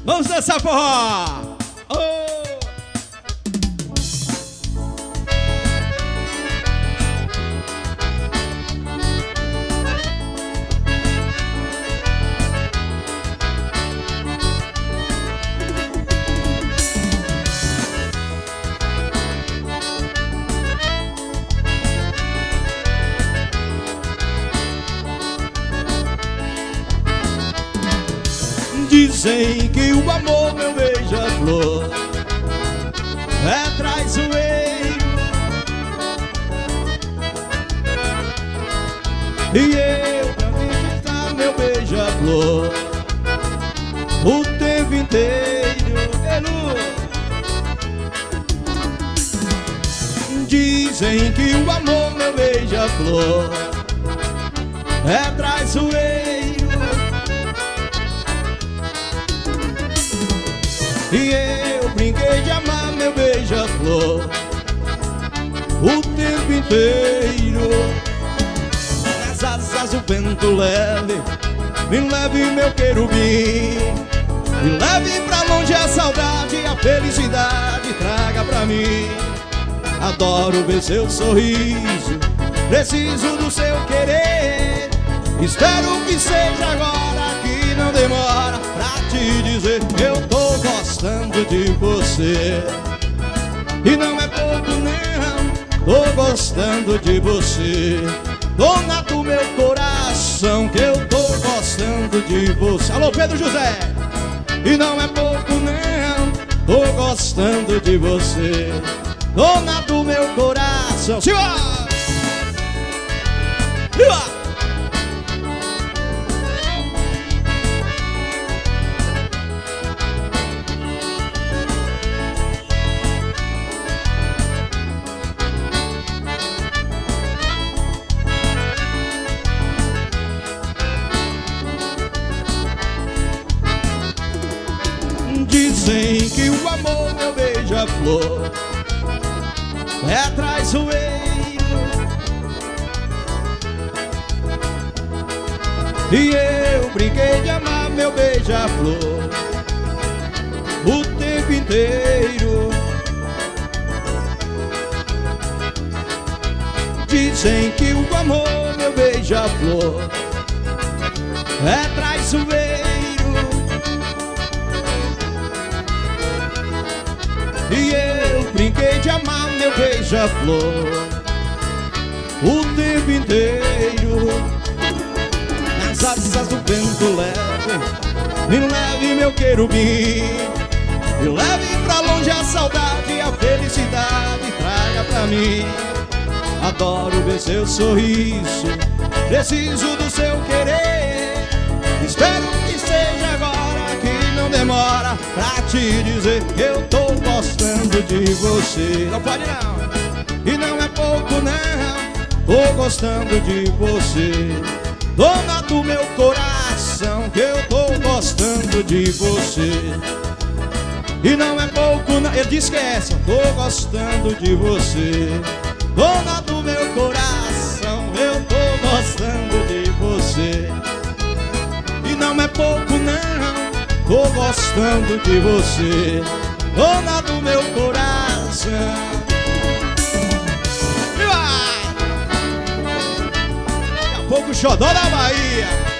Vamos dançar forró! Oh! Dizem que o amor, meu beija-flor, é traiçoeiro, e eu pra visitar meu beija-flor o tempo inteiro. Dizem que o amor, meu beija-flor, é traiçoeiro, e eu brinquei de amar meu beija-flor o tempo inteiro. Nas asas do vento leve, me leve meu querubim, me leve pra longe a saudade e a felicidade traga pra mim. Adoro ver seu sorriso, preciso do seu querer. Espero que seja agora, que não demora, pra te dizer que eu tô gostando de você. E não é pouco não, tô gostando de você. Dona do meu coração, que eu tô gostando de você. Alô, Pedro José! E não é pouco não, tô gostando de você. Dona do meu coração. Simbora! Simbora! Dizem que o amor, meu beija-flor, é traiçoeiro, e eu brinquei de amar meu beija-flor o tempo inteiro. Dizem que o amor, meu beija-flor, é traiçoeiro, e eu brinquei de amar meu beija-flor o tempo inteiro. Nas asas do vento leve, me leve meu querubim, me leve pra longe a saudade e a felicidade traga pra mim. Adoro ver seu sorriso, preciso do seu querer. Espero que seja agora, que não demora, pra te dizer que eu tô gostando de você. Não pode não, e não é pouco não, tô gostando de você. Dona do meu coração, que eu tô gostando de você. E não é pouco não, ele disse que é essa, tô gostando de você. Dona do meu coração, eu tô gostando de você. E não é pouco não, tô gostando de você. Dona do meu coração. E vai! Daqui a pouco o xodó da Bahia.